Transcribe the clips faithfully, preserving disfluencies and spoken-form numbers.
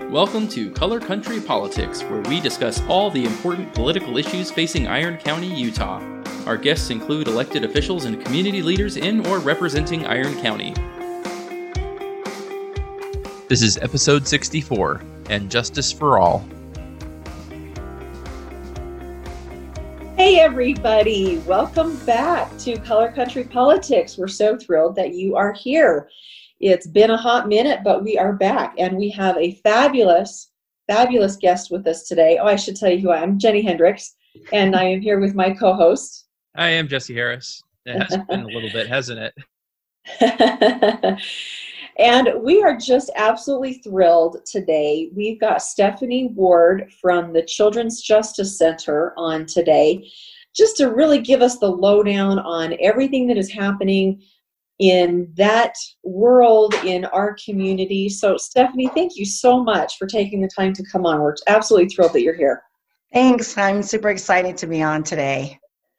Welcome to Color Country Politics, where we discuss all the important political issues facing Iron County, Utah. Our guests include elected officials and community leaders in or representing Iron County. This is episode sixty-four, and Justice for All. Hey everybody, welcome back to Color Country Politics. We're so thrilled that you are here. It's been a hot minute, but we are back, and we have a fabulous, fabulous guest with us today. Oh, I should tell you who I am. Jenny Hendricks, and I am here with my co-host. I am Jesse Harris. It has been a little bit, hasn't it? And we are just absolutely thrilled today. We've got Stephanie Ward from the Children's Justice Center on today, just to really give us the lowdown on everything that is happening in that world, in our community. So Stephanie, thank you so much for taking the time to come on. We're absolutely thrilled that you're here. Thanks. I'm super excited to be on today.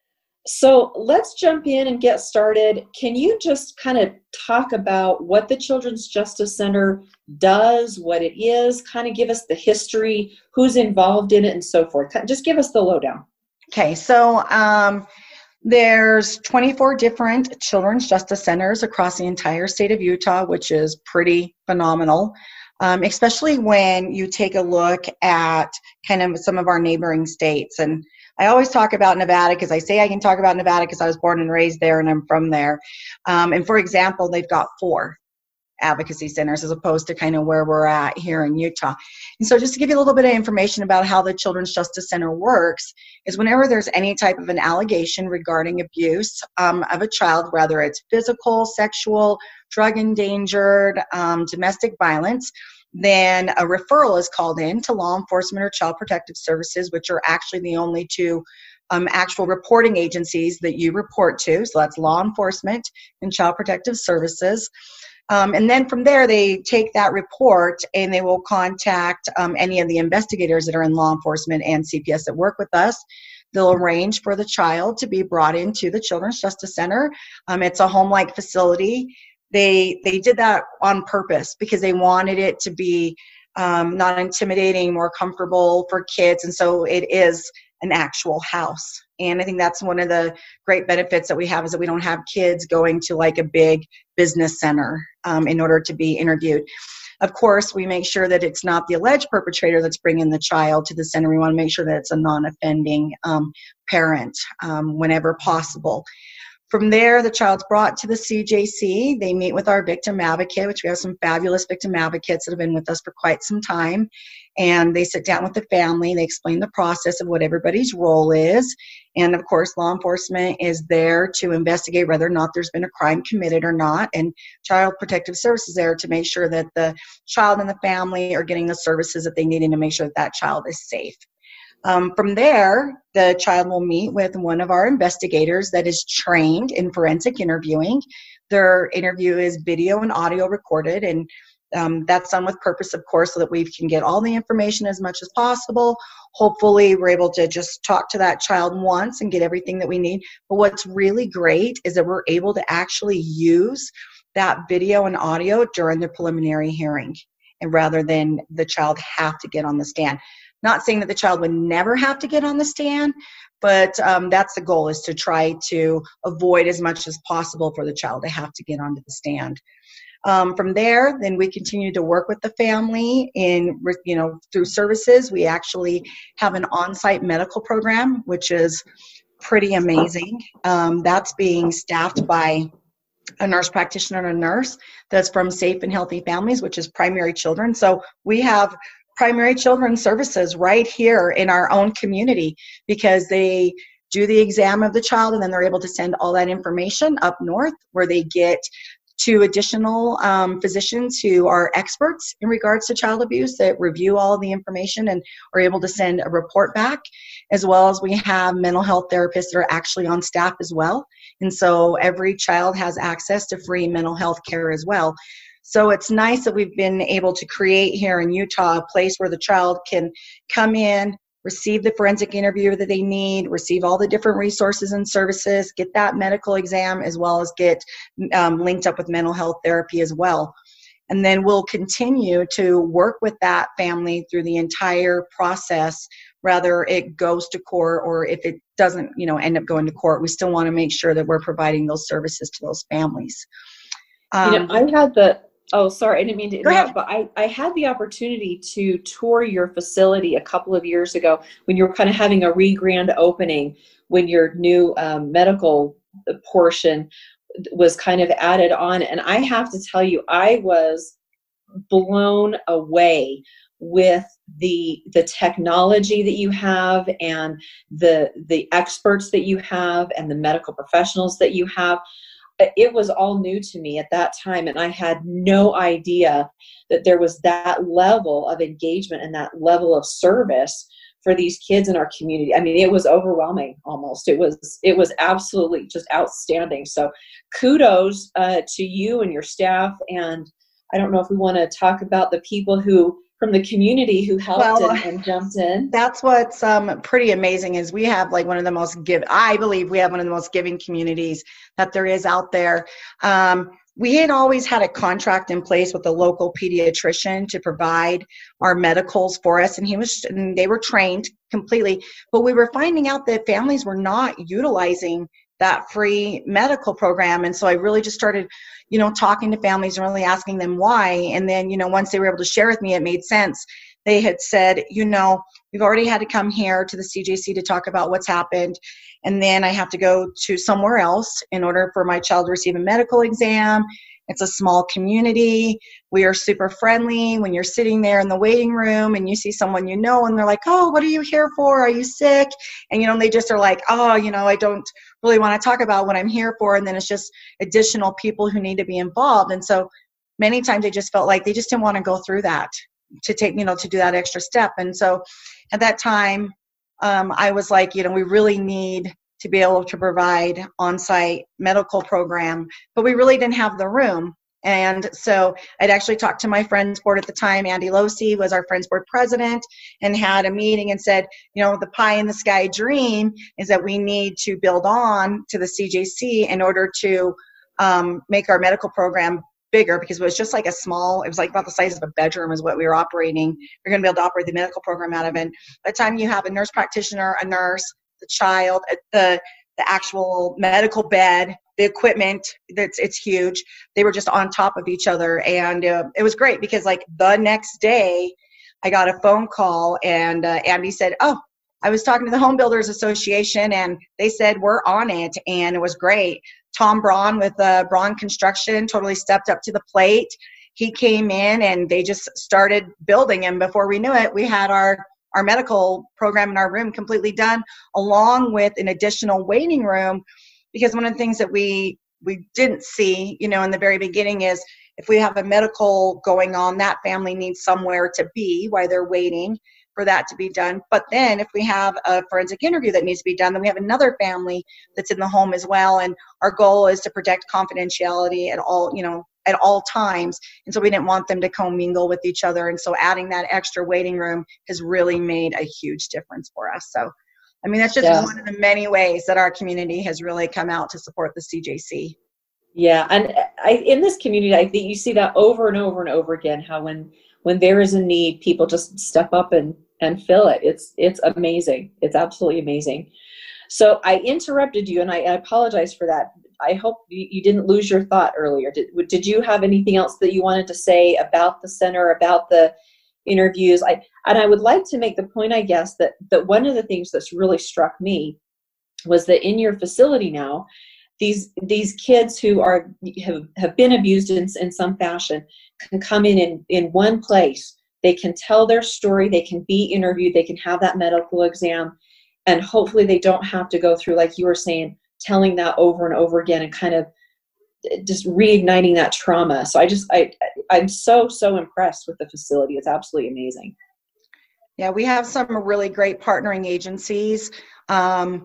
So let's jump in and get started. Can you just kind of talk about what the Children's Justice Center does, what it is, kind of give us the history, who's involved in it, and so forth? Just give us the lowdown. Okay, so um, there's twenty-four different Children's Justice Centers across the entire state of Utah, which is pretty phenomenal, um, especially when you take a look at kind of some of our neighboring states. And I always talk about Nevada because I say I can talk about Nevada because I was born and raised there and I'm from there. Um, and for example, they've got four advocacy centers as opposed to kind of where we're at here in Utah. And so just to give you a little bit of information about how the Children's Justice Center works is whenever there's any type of an allegation regarding abuse um, of a child, whether it's physical, sexual, drug endangered, um, domestic violence, then a referral is called in to law enforcement or child protective services, which are actually the only two um, actual reporting agencies that you report to. So that's law enforcement and child protective services. Um, and then from there, they take that report and they will contact um, any of the investigators that are in law enforcement and C P S that work with us. They'll arrange for the child to be brought into the Children's Justice Center. Um, it's a home-like facility. They they did that on purpose because they wanted it to be um, not intimidating, more comfortable for kids. And so it is an actual house. And I think that's one of the great benefits that we have is that we don't have kids going to like a big business center um, in order to be interviewed. Of course, we make sure that it's not the alleged perpetrator that's bringing the child to the center. We want to make sure that it's a non-offending um, parent um, whenever possible. From there, the child's brought to the C J C. They meet with our victim advocate, which we have some fabulous victim advocates that have been with us for quite some time. And they sit down with the family. They explain the process of what everybody's role is. And of course, law enforcement is there to investigate whether or not there's been a crime committed or not. And Child Protective Services is there to make sure that the child and the family are getting the services that they need and to make sure that that child is safe. Um, from there, the child will meet with one of our investigators that is trained in forensic interviewing. Their interview is video and audio recorded, and um, that's done with purpose, of course, so that we can get all the information as much as possible. Hopefully, we're able to just talk to that child once and get everything that we need. But what's really great is that we're able to actually use that video and audio during the preliminary hearing, and rather than the child have to get on the stand. Not saying that the child would never have to get on the stand, but um, that's the goal, is to try to avoid as much as possible for the child to have to get onto the stand. Um, from there, then we continue to work with the family in, you know, through services. We actually have an on-site medical program, which is pretty amazing. Um, that's being staffed by a nurse practitioner and a nurse that's from Safe and Healthy Families, which is Primary Children. So we have primary children's services right here in our own community because they do the exam of the child and then they're able to send all that information up north where they get two additional um, physicians who are experts in regards to child abuse that review all of the information and are able to send a report back, as well as we have mental health therapists that are actually on staff as well. And so every child has access to free mental health care as well. So it's nice that we've been able to create here in Utah a place where the child can come in, receive the forensic interview that they need, receive all the different resources and services, get that medical exam, as well as get um, linked up with mental health therapy as well. And then we'll continue to work with that family through the entire process, whether it goes to court or if it doesn't, you know, end up going to court. We still want to make sure that we're providing those services to those families. Um, you know, I had the, oh, sorry, I didn't mean to interrupt, but I, I had the opportunity to tour your facility a couple of years ago when you were kind of having a re-grand opening, when your new um, medical portion was kind of added on. And I have to tell you, I was blown away with the the technology that you have and the the experts that you have and the medical professionals that you have. It was all new to me at that time, and I had no idea that there was that level of engagement and that level of service for these kids in our community. I mean, it was overwhelming almost. It was it was absolutely just outstanding. So kudos uh, to you and your staff. And I don't know if we want to talk about the people who from the community who helped well, and, and jumped in. That's what's um, pretty amazing is we have like one of the most give, I believe we have one of the most giving communities that there is out there. Um, we had always had a contract in place with a local pediatrician to provide our medicals for us, and he was, and they were trained completely, but we were finding out that families were not utilizing that free medical program. And so I really just started, you know, talking to families and really asking them why. And then, you know, once they were able to share with me, it made sense. They had said, you know, we've already had to come here to the C J C to talk about what's happened. And then I have to go to somewhere else in order for my child to receive a medical exam. It's a small community. We are super friendly. When you're sitting there in the waiting room and you see someone you know and they're like, oh, what are you here for? Are you sick? And, you know, they just are like, oh, you know, I don't really want to talk about what I'm here for. And then it's just additional people who need to be involved. And so many times they just felt like they just didn't want to go through that to take, you know, to do that extra step. And so at that time, um, I was like, you know, we really need to be able to provide on-site medical program, but we really didn't have the room. And so I'd actually talked to my Friends Board at the time. Andy Losi was our Friends Board president, and had a meeting and said, you know, the pie in the sky dream is that we need to build on to the C J C in order to um, make our medical program bigger, because it was just like a small, it was like about the size of a bedroom is what we were operating. We're going to be able to operate the medical program out of it. By the time you have a nurse practitioner, a nurse, the child, the the actual medical bed, the equipment, that's it's huge. They were just on top of each other, and uh, it was great because like the next day, I got a phone call, and uh, Andy said, "Oh, I was talking to the Home Builders Association, and they said we're on it," and it was great. Tom Braun with uh, Braun Construction totally stepped up to the plate. He came in, and they just started building, and before we knew it, we had our our medical program in our room completely done, along with an additional waiting room. Because one of the things that we we didn't see, you know, in the very beginning is if we have a medical going on, that family needs somewhere to be while they're waiting for that to be done. But then if we have a forensic interview that needs to be done, then we have another family that's in the home as well. And our goal is to protect confidentiality at all, you know, at all times. And so we didn't want them to commingle with each other. And so adding that extra waiting room has really made a huge difference for us. So, I mean, that's just yeah. one of the many ways that our community has really come out to support the C J C. Yeah. And I, in this community, I think you see that over and over and over again, how when, when there is a need, people just step up and, and fill it. It's, it's amazing. It's absolutely amazing. So I interrupted you, and I, I apologize for that. I hope you, you didn't lose your thought earlier. Did, did you have anything else that you wanted to say about the center, about the interviews? I, and I would like to make the point, I guess, that, that one of the things that's really struck me was that in your facility now, these these kids who are have, have been abused in, in some fashion can come in, in in one place. They can tell their story. They can be interviewed. They can have that medical exam. And hopefully they don't have to go through, like you were saying, telling that over and over again and kind of just reigniting that trauma. So I just, I, I'm so, so impressed with the facility. It's absolutely amazing. Yeah, we have some really great partnering agencies. Um,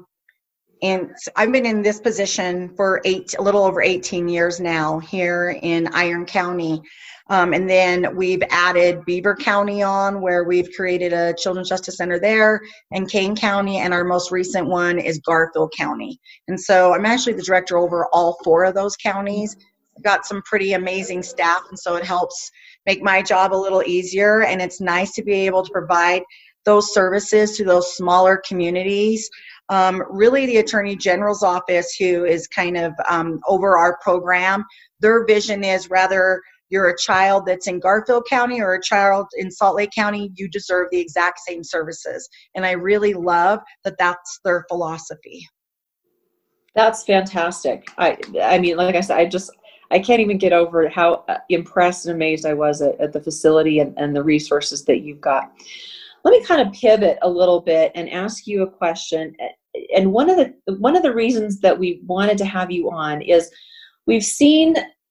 and I've been in this position for eight, a little over eighteen years now here in Iron County. Um, and then we've added Beaver County on, where we've created a Children's Justice Center there, and Kane County, and our most recent one is Garfield County. And so I'm actually the director over all four of those counties. got some pretty amazing staff, and so it helps make my job a little easier. And it's nice to be able to provide those services to those smaller communities. Um, really, the Attorney General's office, who is kind of um, over our program, their vision is rather you're a child that's in Garfield County or a child in Salt Lake County, you deserve the exact same services. And I really love that that's their philosophy. That's fantastic. I, I mean, like I said, I just, I can't even get over how impressed and amazed I was at, at the facility and, and the resources that you've got. Let me kind of pivot a little bit and ask you a question. And one of the one of the reasons that we wanted to have you on is we've seen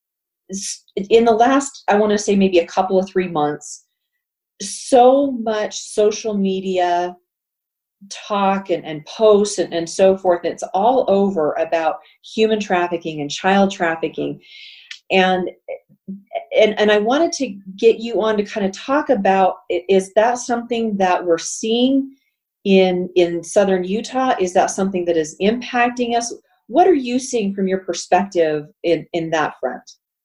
in the last, I want to say maybe a couple of three months, so much social media talk and, and posts and, and so forth. It's all over about human trafficking and child trafficking. And And, and I wanted to get you on to kind of talk about, is that something that we're seeing in, in Southern Utah? Is that something that is impacting us? What are you seeing from your perspective in, in that front?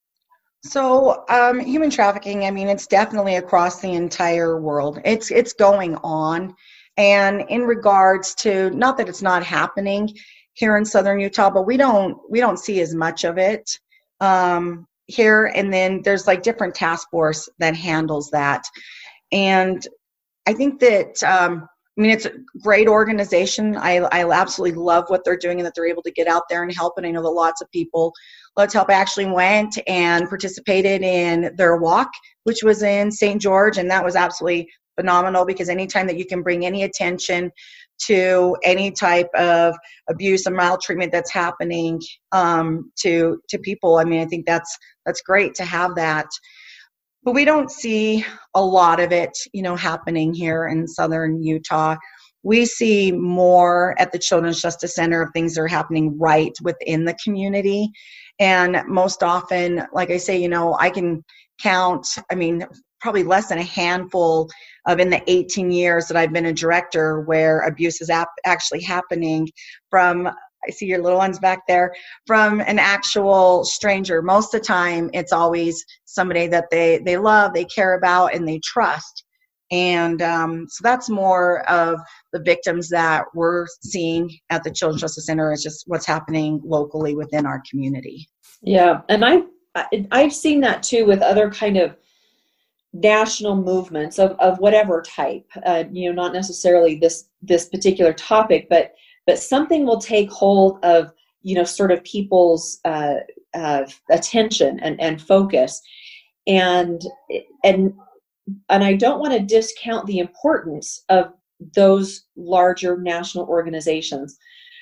So um, human trafficking, I mean, it's definitely across the entire world. It's, it's going on. And in regards to, not that it's not happening here in Southern Utah, but we don't, we don't see as much of it. Um, here, and then there's like different task force that handles that. And I think that um I mean, it's a great organization. I, I absolutely love what they're doing and that they're able to get out there and help. And I know that lots of people, Let's Help actually went and participated in their walk, which was in Saint George, and that was absolutely phenomenal, because anytime that you can bring any attention to any type of abuse or maltreatment that's happening um, to to people, I mean, I think that's that's great to have that. But we don't see a lot of it, you know, happening here in Southern Utah. We see more at the Children's Justice Center of things that are happening right within the community. And most often, like I say, you know, I can count, I mean, probably less than a handful of in the eighteen years that I've been a director where abuse is ap- actually happening from, I see your little ones back there, from an actual stranger. Most of the time, it's always somebody that they, they love, they care about, and they trust. And um, so that's more of the victims that we're seeing at the Children's Justice Center. Is just what's happening locally within our community. Yeah, and I've, I've seen that too with other kind of national movements of, of whatever type, uh, you know, not necessarily this this particular topic, but but something will take hold of, you know, sort of people's uh, uh, attention and, and focus. And and and I don't want to discount the importance of those larger national organizations,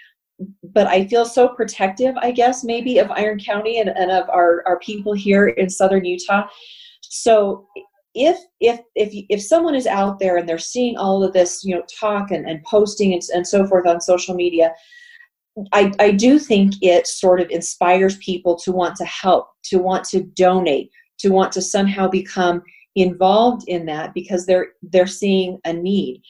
but I feel so protective, I guess, maybe of Iron County and, and of our, our people here in Southern Utah. So if if if if someone is out there and they're seeing all of this, you know, talk and, and posting and, and so forth on social media, I, I do think it sort of inspires people to want to help, to want to donate, to want to somehow become involved in that because they're they're seeing a need.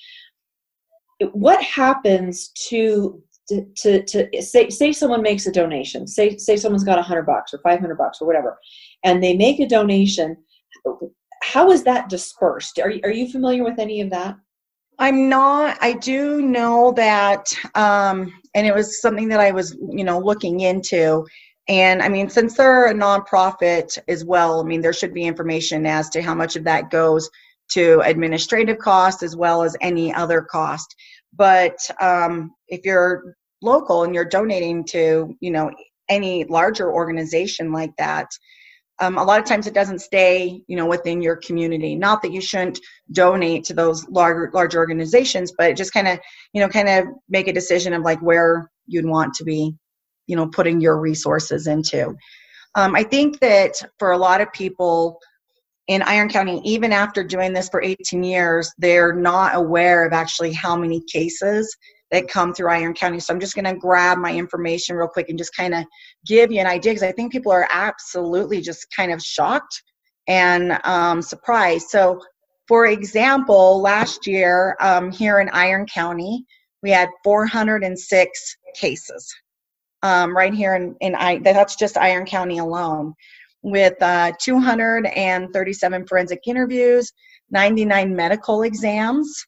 What happens to to to, to say say someone makes a donation, say say someone's got a hundred bucks or five hundred bucks or whatever, and they make a donation? How is that dispersed? Are you, are you familiar with any of that? I'm not. I do know that, um, and it was something that I was, you know, looking into. And I mean, since they're a nonprofit as well, I mean, there should be information as to how much of that goes to administrative cost as well as any other cost. But um, if you're local and you're donating to, you know, any larger organization like that, Um, a lot of times it doesn't stay, you know, within your community. Not that you shouldn't donate to those larger, large organizations, but just kind of, you know, kind of make a decision of like where you'd want to be, you know, putting your resources into. Um, I think that for a lot of people in Iron County, even after doing this for eighteen years, they're not aware of actually how many cases that come through Iron County. So I'm just going to grab my information real quick and just kind of give you an idea, because I think people are absolutely just kind of shocked and um, surprised. So for example, last year um, here in Iron County, we had four hundred six cases um, right here in, in I, that's just Iron County alone. with uh, two hundred thirty-seven forensic interviews, ninety-nine medical exams,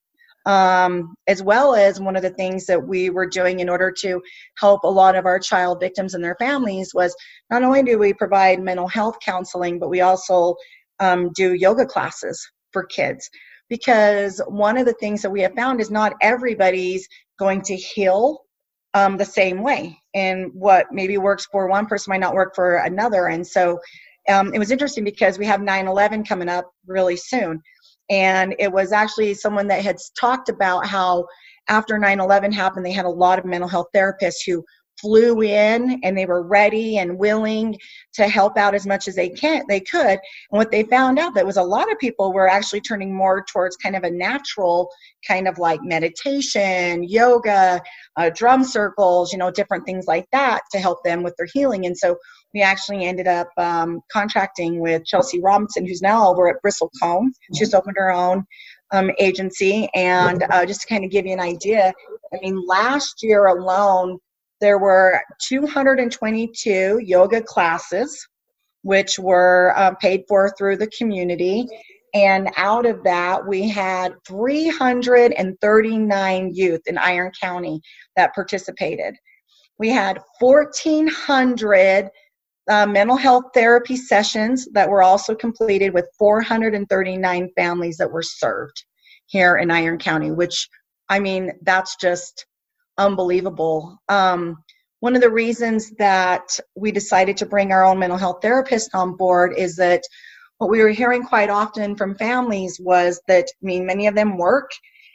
um, as well as one of the things that we were doing in order to help a lot of our child victims and their families was not only do we provide mental health counseling, but we also um, do yoga classes for kids. Because one of the things that we have found is not everybody's going to heal um, the same way. And what maybe works for one person might not work for another. And so um, it was interesting because we have nine eleven coming up really soon. And it was actually someone that had talked about how after nine eleven happened, they had a lot of mental health therapists who flew in and they were ready and willing to help out as much as they can they could. And what they found out that was a lot of people were actually turning more towards kind of a natural kind of like meditation, yoga, uh, drum circles, you know, different things like that to help them with their healing. And so we actually ended up um, contracting with Chelsea Robinson, who's now over at Bristlecone. She's opened her own um, agency. And uh, just to kind of give you an idea, I mean, last year alone, there were two hundred twenty-two yoga classes, which were um, paid for through the community. And out of that, we had three hundred thirty-nine youth in Iron County that participated. We had fourteen hundred uh, mental health therapy sessions that were also completed with four hundred thirty-nine families that were served here in Iron County, which, I mean, that's just unbelievable. Um, one of the reasons that we decided to bring our own mental health therapist on board is that what we were hearing quite often from families was that, I mean, many of them work,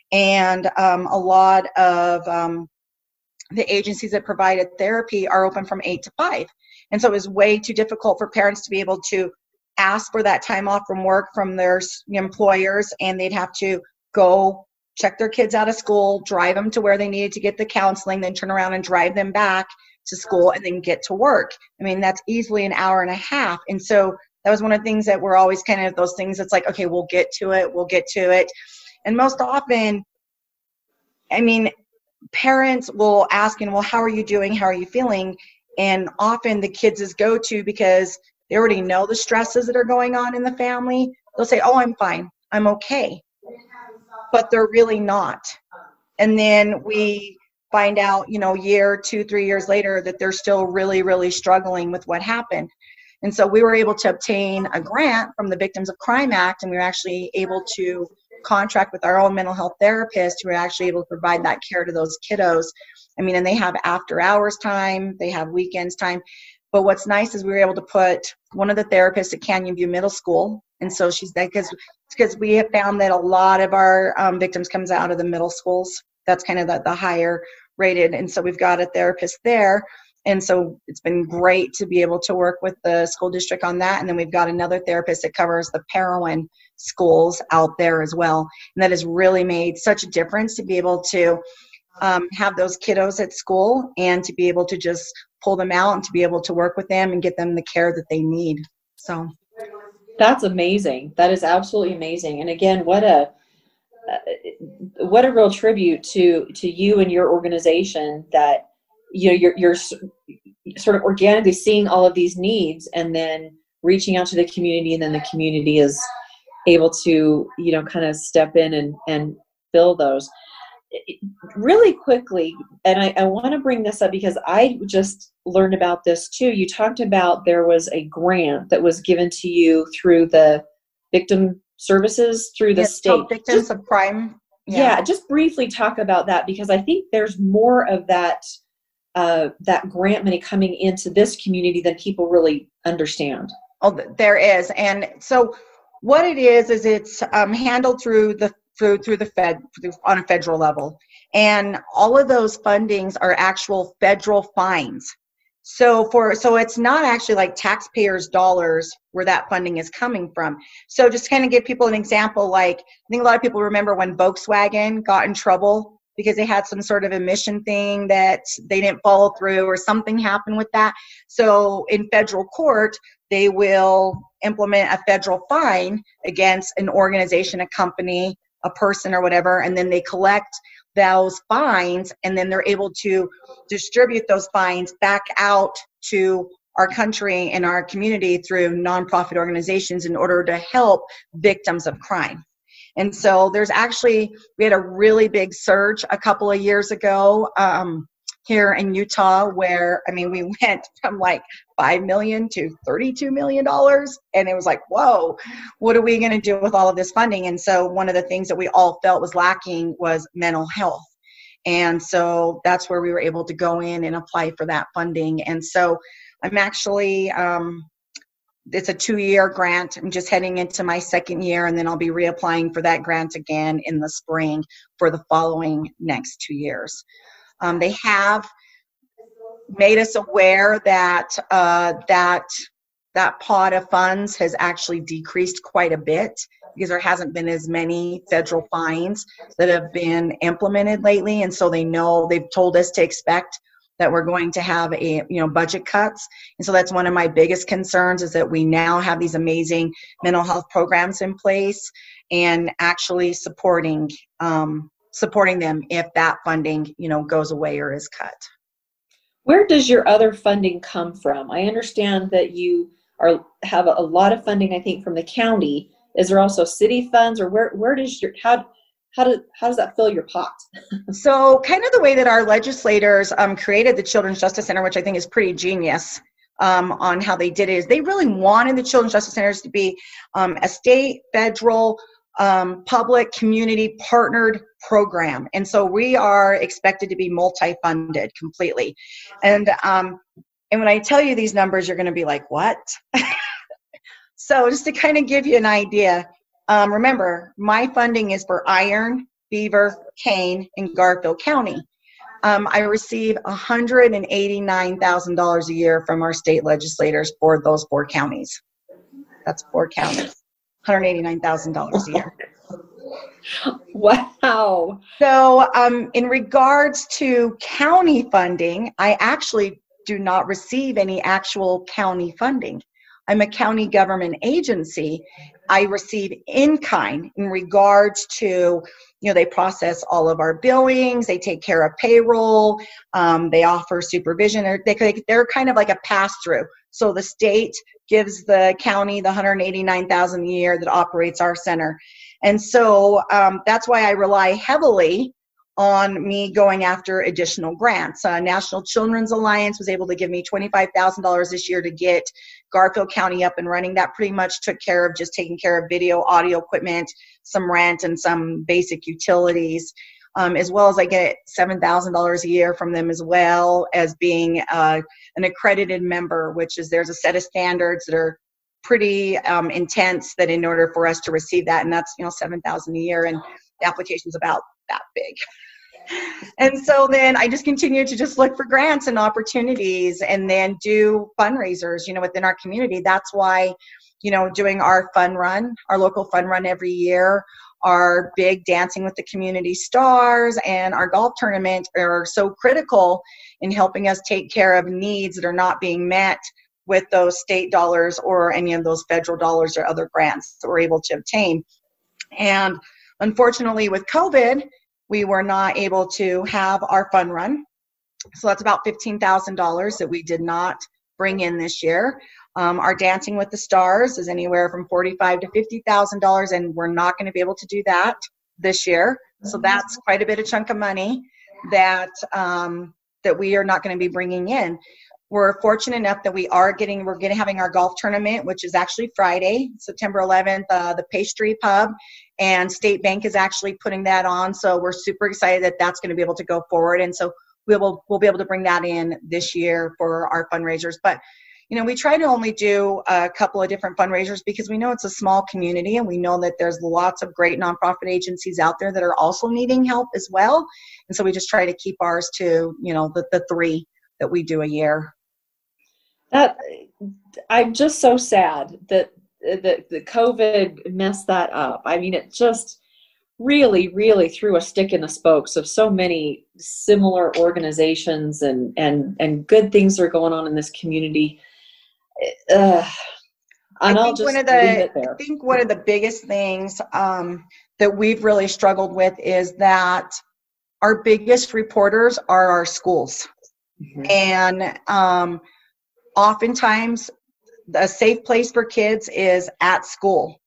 and um, a lot of um, the agencies that provided therapy are open from eight to five. And so it was way too difficult for parents to be able to ask for that time off from work from their employers, and they'd have to go check their kids out of school, drive them to where they needed to get the counseling, then turn around and drive them back to school and then get to work. I mean, that's easily an hour and a half. And so that was one of the things that we're always kind of those things that's like, okay, we'll get to it, we'll get to it. And most often, I mean, parents will ask, and well, how are you doing? How are you feeling? And often the kids' is go to, because they already know the stresses that are going on in the family. They'll say, oh, I'm fine, I'm okay. But they're really not. And then we find out, you know, year, two, three years later that they're still really, really struggling with what happened. And so we were able to obtain a grant from the Victims of Crime Act, and we were actually able to contract with our own mental health therapist who are actually able to provide that care to those kiddos. I mean, and they have after hours time, they have weekends time. But what's nice is we were able to put one of the therapists at Canyon View Middle School. And so she's there because because we have found that a lot of our um, victims comes out of the middle schools. That's kind of the, the higher rated. And so we've got a therapist there. And so it's been great to be able to work with the school district on that. And then we've got another therapist that covers the Parowan schools out there as well. And that has really made such a difference to be able to um, have those kiddos at school and to be able to just pull them out and to be able to work with them and get them the care that they need. So that's amazing. That is absolutely amazing. And again, what a uh, what a real tribute to to you and your organization that you know you're you're sort of organically seeing all of these needs and then reaching out to the community, and then the community is able to you know kind of step in and and fill those. Really quickly, and I, I want to bring this up because I just learned about this too. You talked about there was a grant that was given to you through the victim services through the yes, state. So Victims just, of Crime. Yeah. Yeah, just briefly talk about that, because I think there's more of that uh, that grant money coming into this community than people really understand. Oh, there is. And so what it is is it's um, handled through the through through the Fed through, on a federal level, and all of those fundings are actual federal fines. So for so it's not actually like taxpayers' dollars where that funding is coming from. So just to kind of give people an example, like I think a lot of people remember when Volkswagen got in trouble because they had some sort of emission thing that they didn't follow through or something happened with that. So in federal court, they will implement a federal fine against an organization, a company, a person or whatever, and then they collect those fines, and then they're able to distribute those fines back out to our country and our community through nonprofit organizations in order to help victims of crime. And so there's actually, we had a really big surge a couple of years ago um, here in Utah where, I mean, we went from like five million to thirty-two million dollars. And it was like, whoa, what are we going to do with all of this funding? And so one of the things that we all felt was lacking was mental health. And so that's where we were able to go in and apply for that funding. And so I'm actually, um, it's a two-year grant. I'm just heading into my second year, and then I'll be reapplying for that grant again in the spring for the following next two years. Um, they have made us aware that uh, that that pot of funds has actually decreased quite a bit because there hasn't been as many federal fines that have been implemented lately, and so they know, they've told us to expect that we're going to have a, you know, budget cuts. And so that's one of my biggest concerns, is that we now have these amazing mental health programs in place and actually supporting um, supporting them if that funding, you know, goes away or is cut. Where does your other funding come from? I understand that you are have a, a lot of funding, I think, from the county. Is there also city funds, or where where does your how How does, how does that fill your pot? So kind of the way that our legislators um, created the Children's Justice Center, which I think is pretty genius um, on how they did it, is they really wanted the Children's Justice Centers to be um, a state, federal, um, public, community partnered program. And so we are expected to be multi-funded completely. And, um, and when I tell you these numbers, you're going to be like, what? So just to kind of give you an idea, Um, remember, my funding is for Iron, Beaver, Kane, and Garfield County. Um, I receive one hundred eighty-nine thousand dollars a year from our state legislators for those four counties. That's four counties, one hundred eighty-nine thousand dollars a year. Wow. So um, in regards to county funding, I actually do not receive any actual county funding. I'm a county government agency. I receive in-kind in regards to, you know, they process all of our billings, they take care of payroll, um, they offer supervision, or they, they're kind of like a pass-through. So the state gives the county the one hundred eighty-nine thousand dollars a year that operates our center. And so um, that's why I rely heavily on me going after additional grants. Uh, National Children's Alliance was able to give me twenty-five thousand dollars this year to get Garfield County up and running. That pretty much took care of just taking care of video, audio equipment, some rent, and some basic utilities. Um, as well as I get seven thousand dollars a year from them, as well as being uh, an accredited member, which is, there's a set of standards that are pretty um, intense, that in order for us to receive that, and that's, you know, seven thousand dollars a year, and the application's about that big. And so then I just continue to just look for grants and opportunities, and then do fundraisers, you know, within our community. That's why, you know, doing our fun run, our local fun run every year, our big Dancing with the Community Stars, and our golf tournament are so critical in helping us take care of needs that are not being met with those state dollars or any of those federal dollars or other grants that we're able to obtain. And unfortunately with COVID, we were not able to have our fun run. So that's about fifteen thousand dollars that we did not bring in this year. Um, our Dancing with the Stars is anywhere from forty-five thousand to fifty thousand dollars, and we're not going to be able to do that this year. So that's quite a bit of chunk of money that, um, that we are not going to be bringing in. We're fortunate enough that we are getting, we're getting having our golf tournament, which is actually Friday, September eleventh, uh, the Pastry Pub, and State Bank is actually putting that on. So we're super excited that that's going to be able to go forward. And so we will, we'll be able to bring that in this year for our fundraisers. But, you know, we try to only do a couple of different fundraisers because we know it's a small community, and we know that there's lots of great nonprofit agencies out there that are also needing help as well. And so we just try to keep ours to, you know, the, the three that we do a year. That, I'm just so sad that the, the COVID messed that up. I mean, it just really, really threw a stick in the spokes of so many similar organizations, and, and, and good things are going on in this community. Uh, and I I'll think just one of leave the, it there. I think one of the biggest things um, that we've really struggled with is that our biggest reporters are our schools. Mm-hmm. And um, oftentimes a safe place for kids is at school.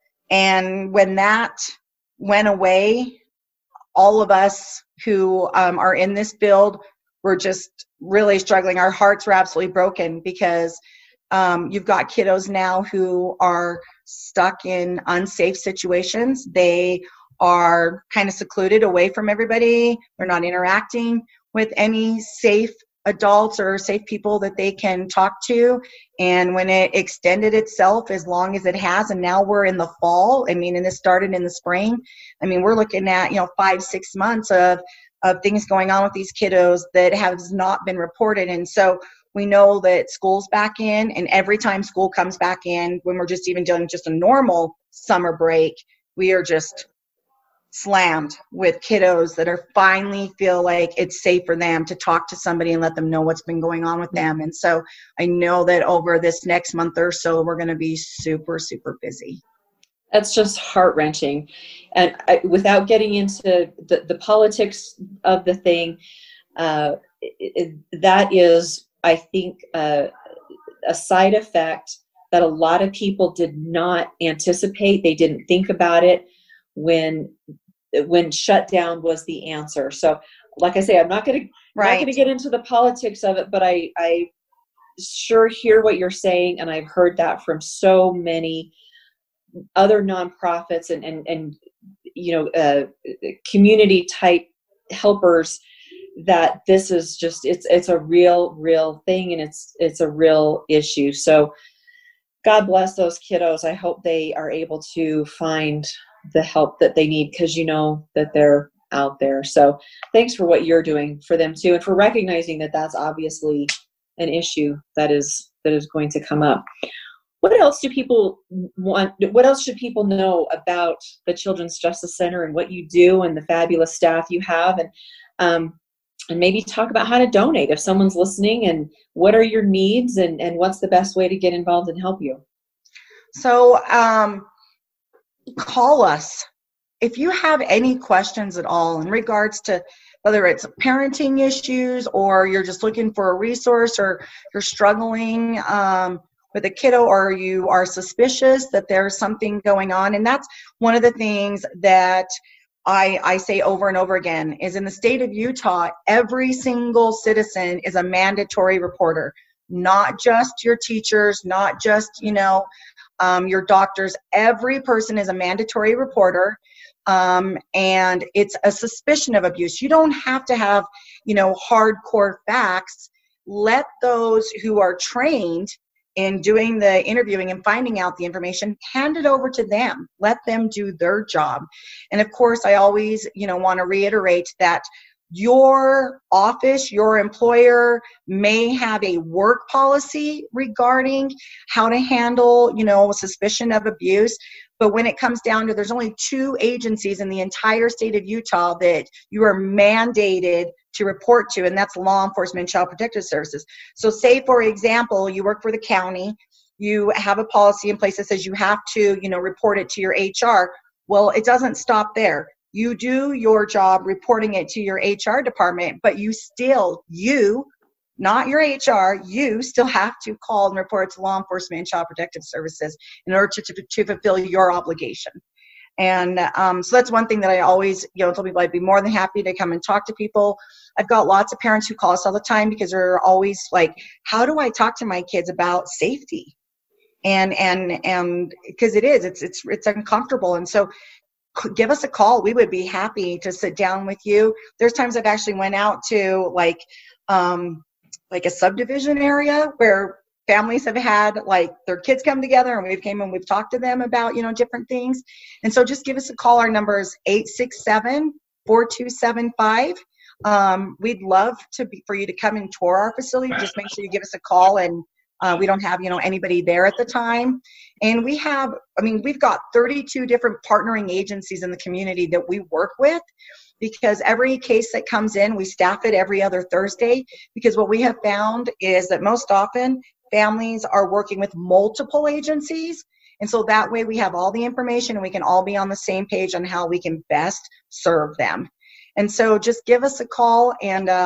And when that went away, all of us who um, are in this field were just really struggling. Our hearts were absolutely broken because um, you've got kiddos now who are stuck in unsafe situations. They are kind of secluded away from everybody. They're not interacting with any safe adults or safe people that they can talk to. And when it extended itself as long as it has, and now we're in the fall, I mean, and this started in the spring, I mean, we're looking at, you know, five, six months of, of things going on with these kiddos that has not been reported. And so we know that school's back in, and every time school comes back in, when we're just even doing just a normal summer break, we are just slammed with kiddos that are finally feel like it's safe for them to talk to somebody and let them know what's been going on with them. And so I know that over this next month or so, we're going to be super, super busy. That's just heart-wrenching. And I, without getting into the, the politics of the thing, uh, it, it, that is, I think, uh, a side effect that a lot of people did not anticipate. They didn't think about it when when shutdown was the answer. So, like I say, I'm not going right. not going to get into the politics of it, but I I sure hear what you're saying, and I've heard that from so many other nonprofits and and and you know uh, community type helpers, that this is just it's it's a real real thing, and it's it's a real issue. So God bless those kiddos. I hope they are able to find the help that they need, because you know that they're out there. So thanks for what you're doing for them too, and for recognizing that that's obviously an issue that is that is going to come up. What else do people want? What else should people know about the Children's Justice Center and what you do and the fabulous staff you have, and um, and maybe talk about how to donate if someone's listening, and what are your needs, and, and what's the best way to get involved and help you? So um, call us if you have any questions at all in regards to whether it's parenting issues, or you're just looking for a resource, or you're struggling um, with a kiddo, or you are suspicious that there's something going on. And that's one of the things that I, I say over and over again is, in the state of Utah, every single citizen is a mandatory reporter, not just your teachers, not just, you know, um, your doctors. Every person is a mandatory reporter. Um, and it's a suspicion of abuse. You don't have to have, you know, hardcore facts. Let those who are trained in doing the interviewing and finding out the information, hand it over to them. Let them do their job. And of course, I always, you know, want to reiterate that your office, your employer may have a work policy regarding how to handle, you know, suspicion of abuse. But when it comes down to, there's only two agencies in the entire state of Utah that you are mandated to report to, and that's law enforcement and child protective services. So say, for example, you work for the county, you have a policy in place that says you have to, you know, report it to your H R. Well, it doesn't stop there. You do your job reporting it to your H R department, but you still, you, not your H R, you still have to call and report it to law enforcement and child protective services in order to, to, to fulfill your obligation. And um, so that's one thing that I always, you know, tell people I'd be more than happy to come and talk to people. I've got lots of parents who call us all the time because they're always like, how do I talk to my kids about safety? And, and, and because it is, it's, it's, it's uncomfortable. And so give us a call. We would be happy to sit down with you. There's times I've actually went out to like, um, like a subdivision area where families have had like their kids come together, and we've came and we've talked to them about, you know, different things. And so just give us a call. Our number is eight six seven, four two seven five. Um, we'd love to be, for you to come and tour our facility. Just make sure you give us a call, and uh, we don't have, you know, anybody there at the time. And we have, I mean, we've got thirty-two different partnering agencies in the community that we work with, because every case that comes in, we staff it every other Thursday, because what we have found is that most often families are working with multiple agencies. And so that way we have all the information, and we can all be on the same page on how we can best serve them. And so just give us a call, and uh,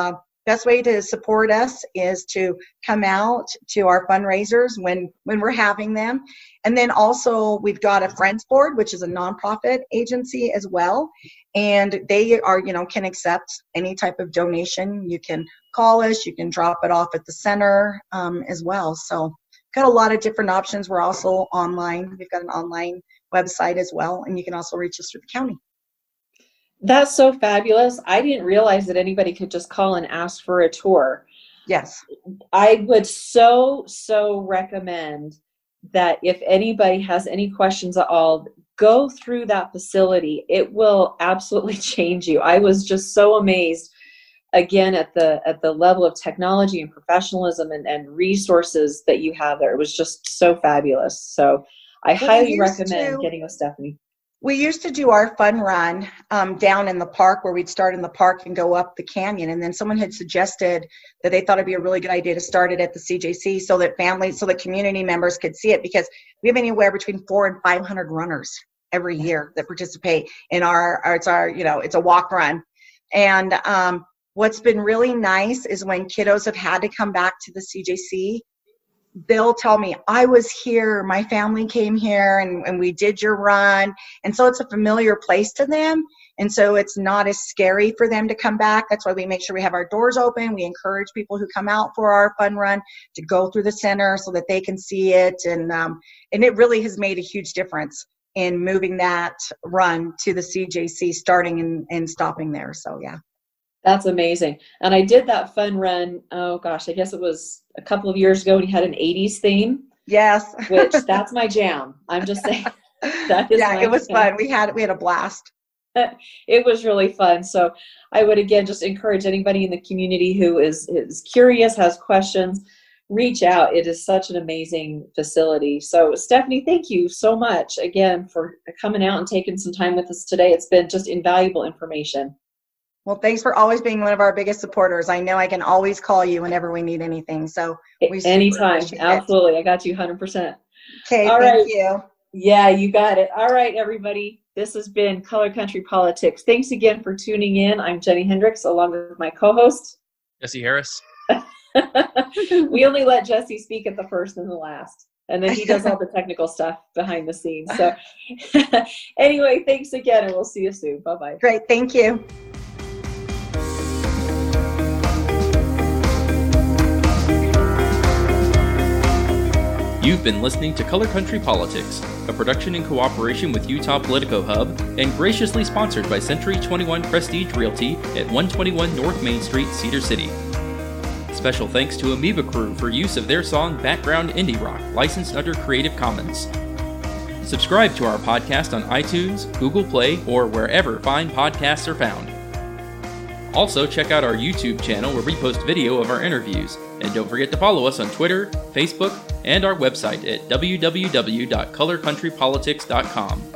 best way to support us is to come out to our fundraisers when, when we're having them. And then also we've got a Friends Board, which is a nonprofit agency as well. And they are, you know, can accept any type of donation. You can call us, you can drop it off at the center um, as well. So got a lot of different options. We're also online. We've got an online website as well. And you can also reach us through the county. That's so fabulous. I didn't realize that anybody could just call and ask for a tour. Yes. I would so, so recommend that if anybody has any questions at all, go through that facility. It will absolutely change you. I was just so amazed again at the at the level of technology and professionalism and, and resources that you have there. It was just so fabulous. So I well, highly recommend to- getting with Stephanie. We used to do our fun run um, down in the park where we'd start in the park and go up the canyon. And then someone had suggested that they thought it'd be a really good idea to start it at the C J C so that families, so that community members could see it, because we have anywhere between four and five hundred runners every year that participate in our, our it's our, you know, it's a walk run. And um, what's been really nice is when kiddos have had to come back to the C J C, they'll tell me, I was here, my family came here, and, and we did your run. And so it's a familiar place to them. And so it's not as scary for them to come back. That's why we make sure we have our doors open. We encourage people who come out for our fun run to go through the center so that they can see it. And, um, and it really has made a huge difference in moving that run to the C J C, starting and, and stopping there. So, yeah. That's amazing. And I did that fun run, oh gosh, I guess it was a couple of years ago, and he had an eighties theme. Yes. Which that's my jam. I'm just saying. That is yeah, my it was jam. fun. We had we had a blast. It was really fun. So I would again just encourage anybody in the community who is, is curious, has questions, reach out. It is such an amazing facility. So Stephanie, thank you so much again for coming out and taking some time with us today. It's been just invaluable information. Well, thanks for always being one of our biggest supporters. I know I can always call you whenever we need anything. So we anytime. Absolutely. I got you one hundred percent. Okay. All thank right. you. Yeah, you got it. All right, everybody. This has been Color Country Politics. Thanks again for tuning in. I'm Jenny Hendricks, along with my co-host, Jesse Harris. We only let Jesse speak at the first and the last. And then he does all the technical stuff behind the scenes. So anyway, thanks again, and we'll see you soon. Bye-bye. Great. Thank you. You've been listening to Color Country Politics, a production in cooperation with Utah Politico Hub and graciously sponsored by Century twenty-one Prestige Realty at one twenty-one North Main Street, Cedar City. Special thanks to Amoeba Crew for use of their song Background Indie Rock, licensed under Creative Commons. Subscribe to our podcast on iTunes, Google Play, or wherever fine podcasts are found. Also, check out our YouTube channel where we post video of our interviews. And don't forget to follow us on Twitter, Facebook, and our website at w w w dot color country politics dot com.